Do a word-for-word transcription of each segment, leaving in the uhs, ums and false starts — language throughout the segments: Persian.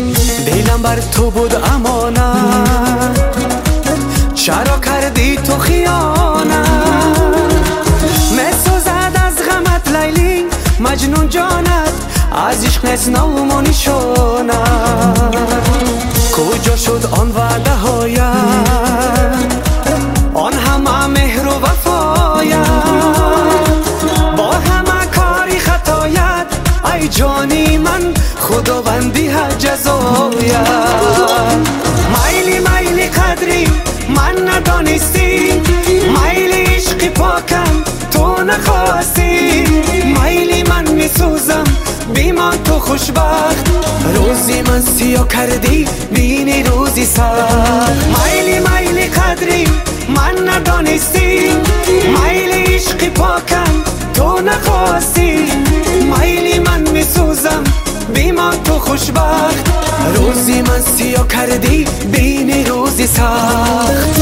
دلم بر تو بود امانت، چرا کردی تو خیانت؟ مسوزد از غمت لیلی مجنون جانت، از عشق نسنام و نشانت. کجا شد آن وعده هایت، آن همه مهر و وفایت، با همه کاری خطایت؟ ای جانی من خداوندی ها جزایت. میلی میلی قدری من ندانستی، میلی عشق پاکم تو نخواستی. میلی من میسوزم بیمان تو خوشبخت، روزی من سیاه کردی بینی روزی سر. میلی میلی قدری من ندانستی، میلی عشق پاکم تو نخواستی. میلی من میسوزم بیمان تو خوشبخت، روزی من سیاه کردی بینی روزی سخت.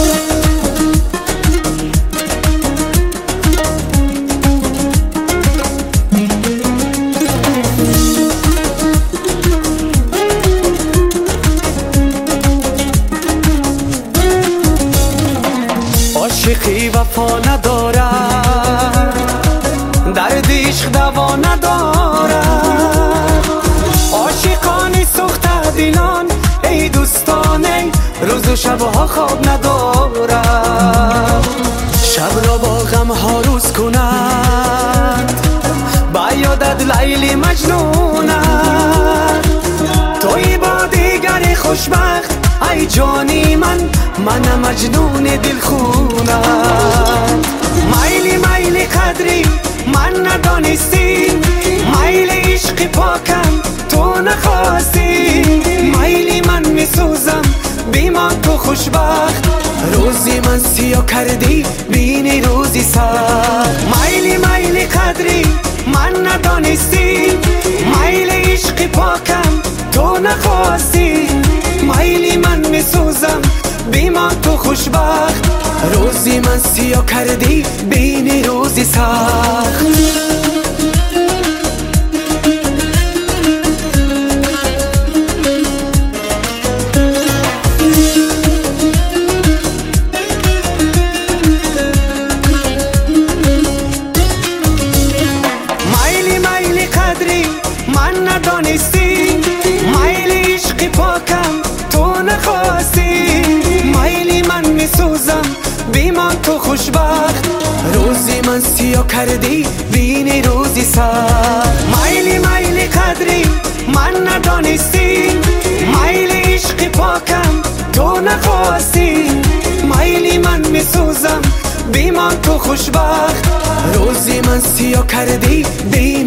عاشقی وفا ندارد، درد عشق دوا ندارد. عاشقانی سوخته دلان ای دوستانه، روز و شبها خواب ندارد. شب را با غم ها روز کند، با یادت لیلی مجنونت. توی با دیگری خوشبخت ای جانی من، من مجنون دل خونت. میلی میلی قدری من ندانستی، میلی عشق پاکم تو نخواستی. میلی من میسوزم بیمان تو خوشبخت، روزی من سیاه کردی بینی روزی سر. میلی میلی قدری من ندانستی، میلی عشق پاکم تو نخواستی. میلی من میسوزم بیمان تو خوشبخت، روزی من سیاه کردی بینی روزی سخت. میلی میلی قدری من ندانستی، میلی عشق پاکم تو نخواستی. میلی من میسوزم بیمان تو خوشبخت، روزی من سیاه کردی بینی روزی سر. میلی میلی قدری من ندانستی، میلی عشق پاکم تو نخواستی. میلی من میسوزم بیمان تو خوشبخت، روزی من سیاه کردی بینی